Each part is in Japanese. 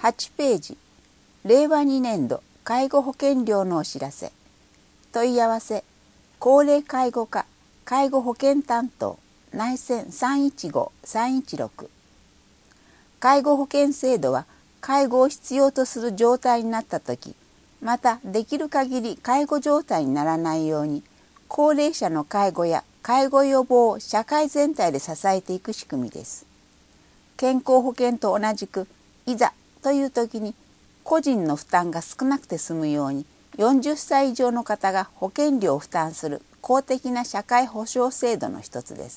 8ページ、令和2年度介護保険料のお知らせ。問い合わせ、高齢介護課介護保険担当内線315-316。介護保険制度は介護を必要とする状態になったとき、またできる限り介護状態にならないように、高齢者の介護や介護予防を社会全体で支えていく仕組みです。健康保険と同じく、いざという時に個人の負担が少なくて済むように、40歳以上の方が保険料を負担する公的な社会保障制度の一つです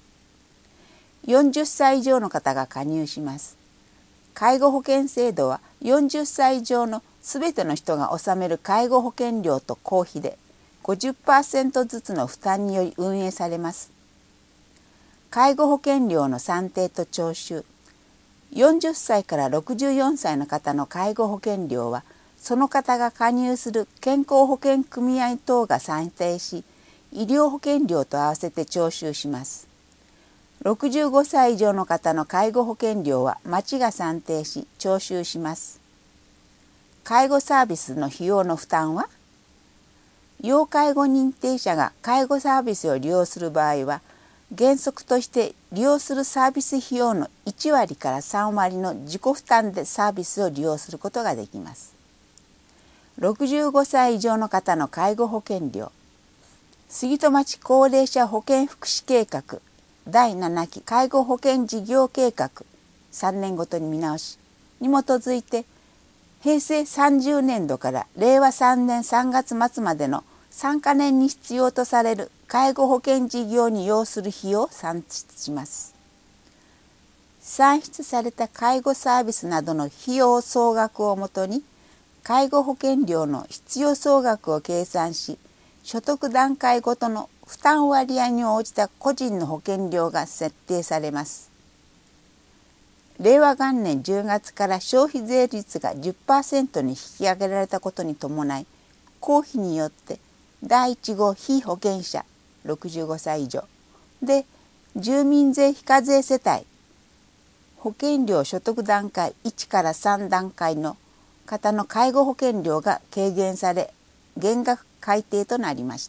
。40歳以上の方が加入します。介護保険制度は40歳以上のすべての人が納める介護保険料と公費で 50% ずつの負担により運営されます。介護保険料の算定と徴収。40歳から64歳の方の介護保険料は、その方が加入する健康保険組合等が算定し、医療保険料と合わせて徴収します。65歳以上の方の介護保険料は町が算定し徴収します。介護サービスの費用の負担は、要介護認定者が介護サービスを利用する場合は、原則として利用するサービス費用の1割から3割の自己負担でサービスを利用することができます。65歳以上の方の介護保険料。杉戸町高齢者保健福祉計画第7期介護保険事業計画3年ごとに見直しに基づいて、平成30年度から令和3年3月末までの3か年に必要とされる介護保険事業に要する費用を算出します。算出された介護サービスなどの費用総額をもとに、介護保険料の必要総額を計算し、所得段階ごとの負担割合に応じた個人の保険料が設定されます。令和元年10月から消費税率が 10% に引き上げられたことに伴い、公費によって第1号被保険者65歳以上で、住民税非課税世帯保険料所得段階1から3段階の方の介護保険料が軽減され、減額改定となりました。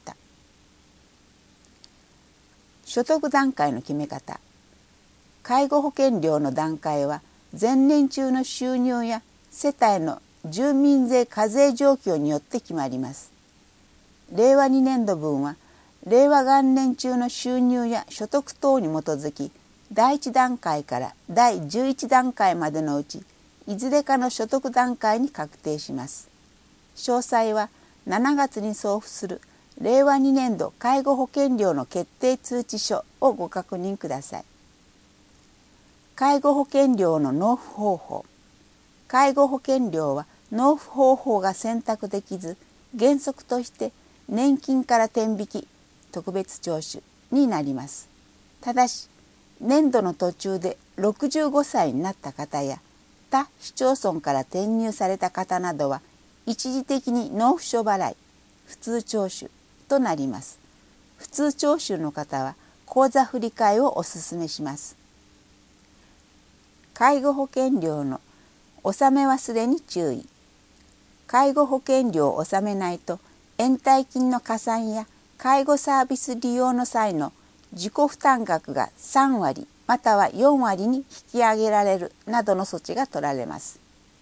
所得段階の決め方。介護保険料の段階は前年中の収入や世帯の住民税課税状況によって決まります。令和2年度分は令和元年中の収入や所得等に基づき、第1段階から第11段階までのうちいずれかの所得段階に確定します。詳細は7月に送付する令和2年度介護保険料の決定通知書をご確認ください。介護保険料の納付方法。介護保険料は納付方法が選択できず、原則として年金から転引き、特別徴収になります。ただし、年度の途中で65歳になった方や他市町村から転入された方などは、一時的に納付書払い、普通徴収となります。普通徴収の方は口座振替をお勧めします。介護保険料の納め忘れに注意。介護保険料を納めないと、延滞金の加算や介護サービス利用の際の自己負担額が3割または4割に引き上げられるなどの措置が取られます。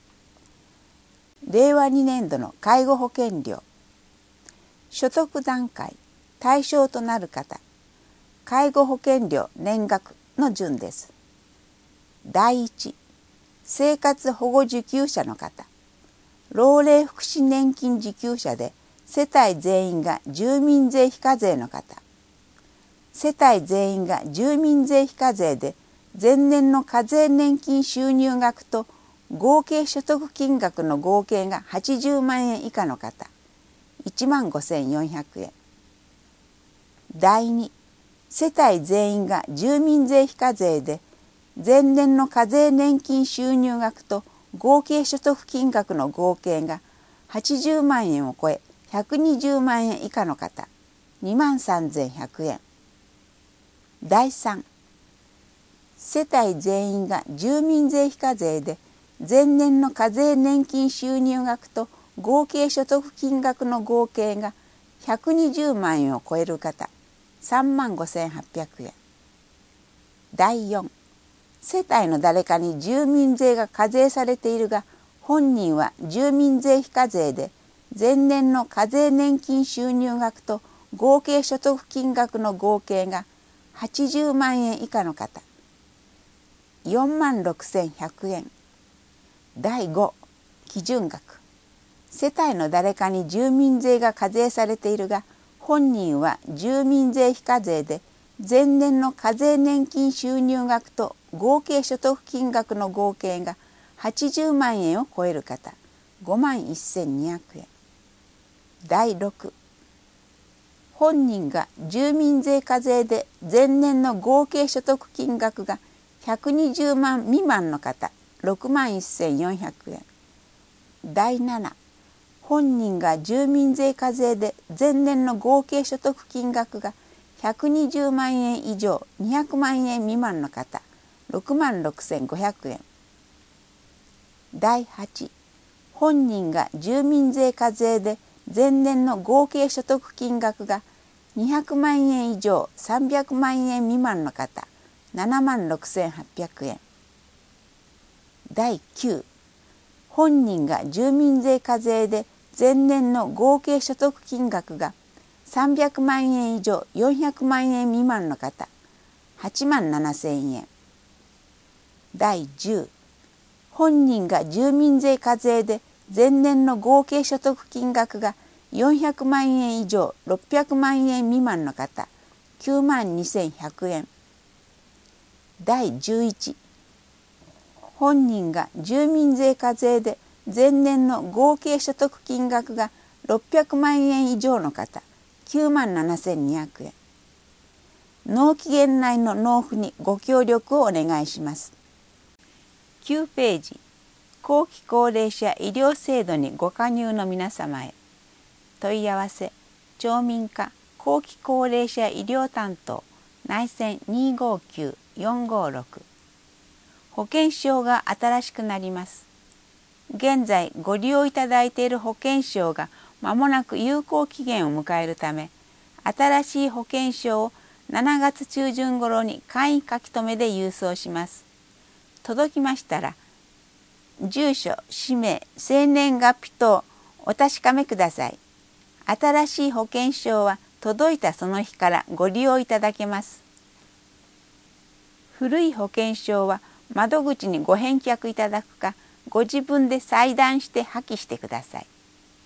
令和2年度の介護保険料。所得段階対象となる方、介護保険料年額の順です。第1、生活保護受給者の方、老齢福祉年金受給者で世帯全員が住民税非課税の方、世帯全員が住民税非課税で前年の課税年金収入額と合計所得金額の合計が80万円以下の方、15,400円。第2、世帯全員が住民税非課税で前年の課税年金収入額と合計所得金額の合計が80万円を超え120万円以下の方、23,100円。第3、世帯全員が住民税非課税で前年の課税年金収入額と合計所得金額の合計が120万円を超える方、35,800円。第4、世帯の誰かに住民税が課税されているが、本人は住民税非課税で、前年の課税年金収入額と合計所得金額の合計が80万円以下の方、46,100円。第5、基準額。世帯の誰かに住民税が課税されているが、本人は住民税非課税で、前年の課税年金収入額と合計所得金額の合計が80万円を超える方、51,200円。第6、本人が住民税課税で前年の合計所得金額が120万未満の方、61,400円。第7、本人が住民税課税で前年の合計所得金額が120万円以上200万円未満の方、66,500円。第8、本人が住民税課税で前年の合計所得金額が200万円以上300万円未満の方、76,800円。第9、本人が住民税課税で前年の合計所得金額が300万円以上400万円未満の方、87,000円。第10、本人が住民税課税で前年の合計所得金額が400万円以上600万円未満の方、92,100円。第11、本人が住民税課税で前年の合計所得金額が600万円以上の方、97,200円。納期限内の納付にご協力をお願いします。9ページ、後期高齢者医療制度にご加入の皆様へ。問い合わせ、町民課後期高齢者医療担当、内線259-456。保険証が新しくなります。現在ご利用いただいている保険証が間もなく有効期限を迎えるため、新しい保険証を7月中旬頃に簡易書留で郵送します。届きましたら、住所、氏名、生年月日等お確かめください。新しい保険証は届いたその日からご利用いただけます。古い保険証は窓口にご返却いただくか、ご自分で裁断して破棄してください。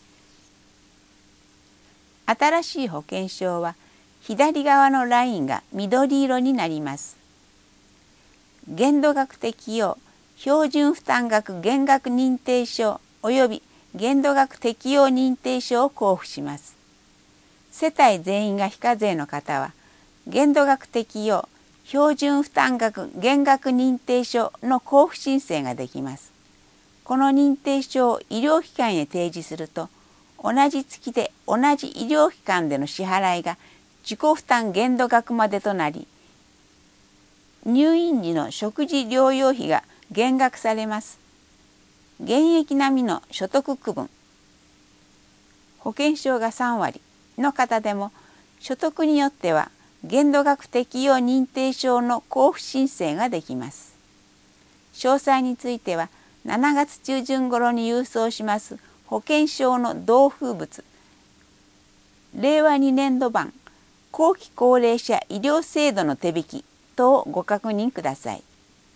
新しい保険証は左側のラインが緑色になります。限度額適用、標準負担額減額認定証および限度額適用認定証を交付します。世帯全員が非課税の方は、限度額適用、標準負担額減額認定証の交付申請ができます。この認定証を医療機関へ提示すると、同じ月で同じ医療機関での支払いが自己負担限度額までとなり、入院時の食事療養費が減額されます。現役並みの所得区分、保険証が3割の方でも、所得によっては限度額適用認定証の交付申請ができます。詳細については、7月中旬頃に郵送します保険証の同封物、令和2年度版後期高齢者医療制度の手引き等をご確認ください。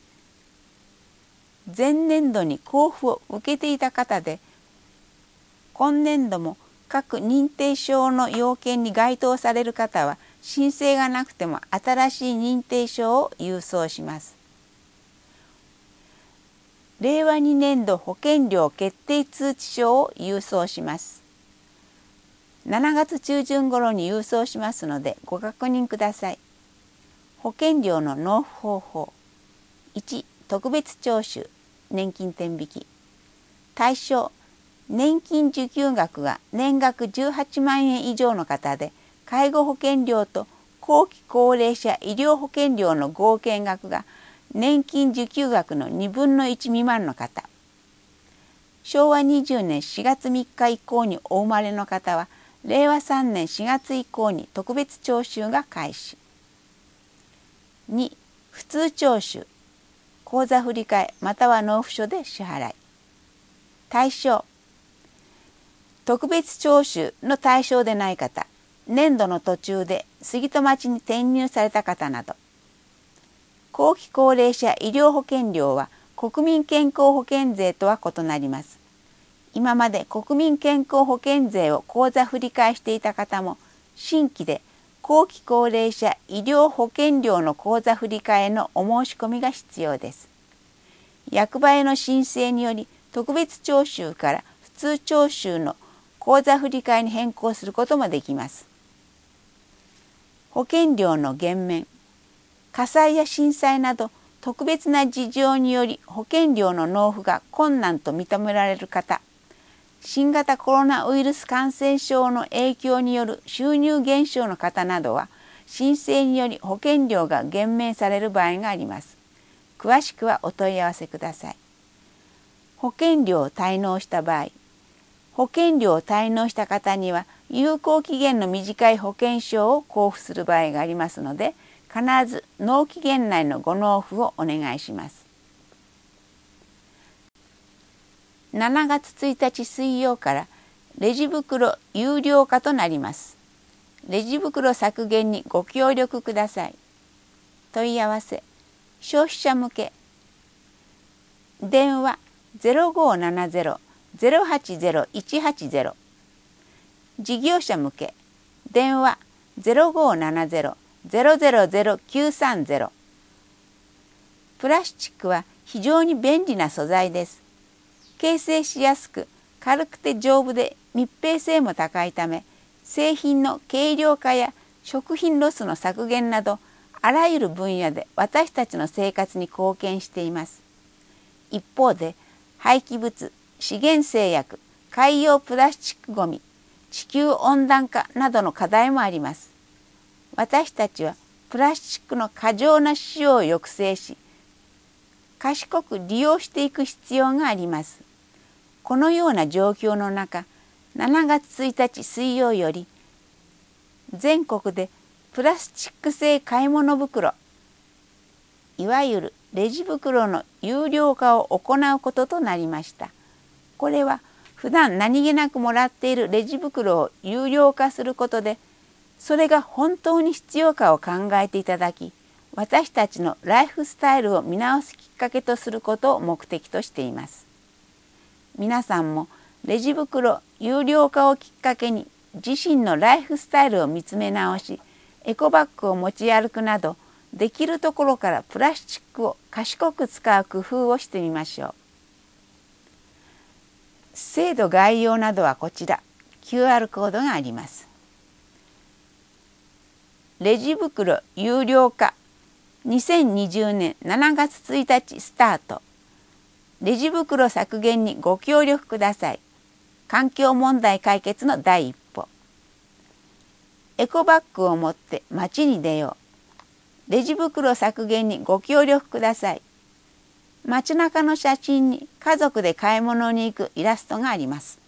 前年度に交付を受けていた方で、今年度も各認定証の要件に該当される方は、申請がなくても新しい認定証を郵送します。令和2年度保険料決定通知書を郵送します。7月中旬頃に郵送しますのでご確認ください。保険料の納付方法。1、特別徴収、年金天引き。対象、年金受給額が年額18万円以上の方で、介護保険料と後期高齢者医療保険料の合計額が年金受給額の2分の1未満の方。 昭和20年4月3日以降にお生まれの方は令和3年4月以降に特別徴収が開始。2、普通徴収、口座振替または納付書で支払い。対象、特別徴収の対象でない方、年度の途中で杉戸町に転入された方など。後期高齢者医療保険料は国民健康保険税とは異なります。今まで国民健康保険税を口座振替していた方も、新規で後期高齢者医療保険料の口座振替のお申し込みが必要です。役場への申請により特別徴収から普通徴収の口座振替に変更することもできます。保険料の減免、火災や震災など特別な事情により保険料の納付が困難と認められる方、新型コロナウイルス感染症の影響による収入減少の方などは申請により保険料が減免される場合があります。詳しくはお問い合わせください。保険料を滞納した場合、保険料を滞納した方には有効期限の短い保険証を交付する場合がありますので、必ず納期限内のご納付をお願いします。7月1日水曜からレジ袋有料化となります。レジ袋削減にご協力ください。問い合わせ、消費者向け、電話 0570-080-180、事業者向け、電話 0570-000-930。プラスチックは非常に便利な素材です。形成しやすく、軽くて丈夫で密閉性も高いため、製品の軽量化や食品ロスの削減など、あらゆる分野で私たちの生活に貢献しています。一方で、廃棄物、資源製薬、海洋プラスチックごみ、地球温暖化などの課題もあります。私たちはプラスチックの過剰な使用を抑制し、賢く利用していく必要があります。このような状況の中、7月1日水曜より、全国でプラスチック製買い物袋、いわゆるレジ袋の有料化を行うこととなりました。これは普段何気なくもらっているレジ袋を有料化することで、それが本当に必要かを考えていただき、私たちのライフスタイルを見直すきっかけとすることを目的としています。皆さんもレジ袋有料化をきっかけに自身のライフスタイルを見つめ直し、エコバッグを持ち歩くなど、できるところからプラスチックを賢く使う工夫をしてみましょう。制度概要などはこちら、QR コードがあります。レジ袋有料化、2020年7月1日スタート。レジ袋削減にご協力ください。環境問題解決の第一歩。エコバッグを持って街に出よう。レジ袋削減にご協力ください。街中の写真に家族で買い物に行くイラストがあります。